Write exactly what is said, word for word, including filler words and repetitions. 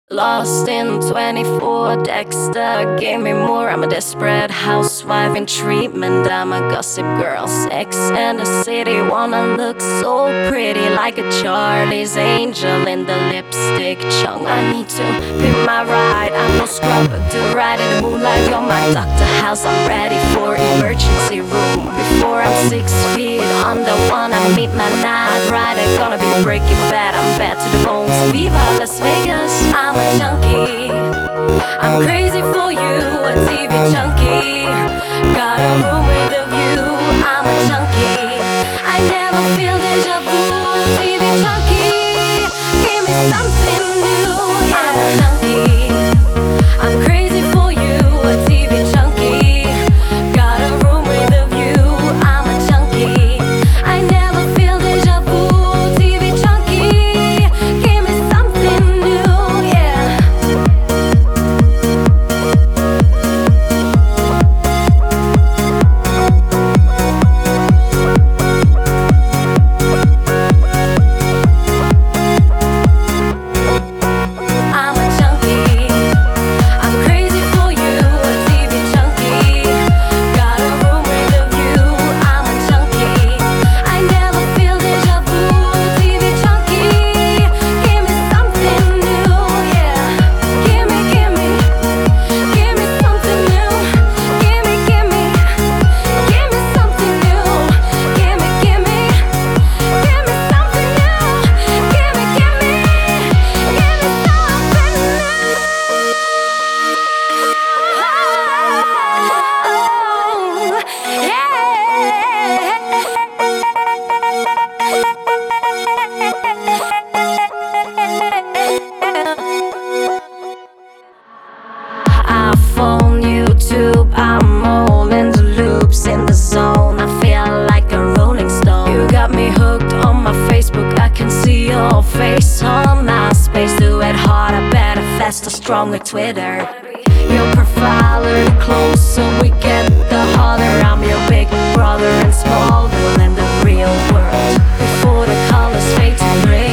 Lost in twenty-four, Dexter gave me more. I'm a desperate housewife in treatment. I'm a gossip girl, Sex and the City. Wanna look so pretty like a Charlie's Angel in the lipstick chung. I need to be my ride. I'm no scrub, but do right in the moonlight. You're my Doctor House. I'm ready for emergency room. Before I'm six feet under, wanna meet my night rider. Gonna be breaking bad. I'm bad to the bones. Viva Las Vegas. I'm a junkie. I'm crazy for you, a T V junkie. Got a room with a view. I'm a junkie. I never feel deja vu. T V junkie, give me something new. I'm a junkie. I'm crazy for you, a T V junkie. Got a room with a view. I'm a junkie. I never feel deja vu. T V junkie, give me something new. iPhone, YouTube, I'm all in the loops, in the zone. I feel like a rolling stone. You got me hooked on my Facebook. I can see your face on my space. Do it harder, better, faster, stronger, Twitter. Your profile, the closer we get, the harder. I'm your big brother in Smallville and the real world. Before the colors fade to gray,